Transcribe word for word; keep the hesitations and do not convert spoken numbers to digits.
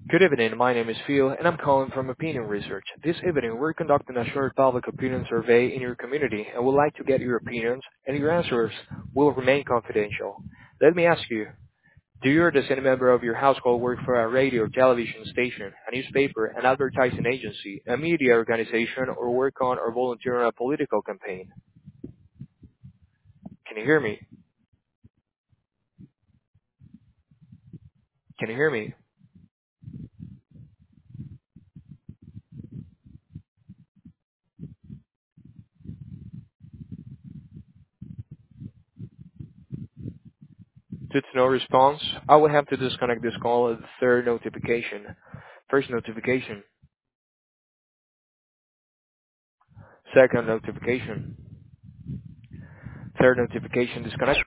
Good evening. My name is Phil, and I'm calling from Opinion Research. This evening, we're conducting a short public opinion survey in your community, and would like to get your opinions, and your answers will remain confidential. Let me ask you, do you or does any member of your household work for a radio or television station, a newspaper, an advertising agency, a media organization, or work on or volunteer on a political campaign? Can you hear me? Can you hear me? Due to no response, I will have to disconnect this call at the third notification. First notification, second notification, third notification disconnect.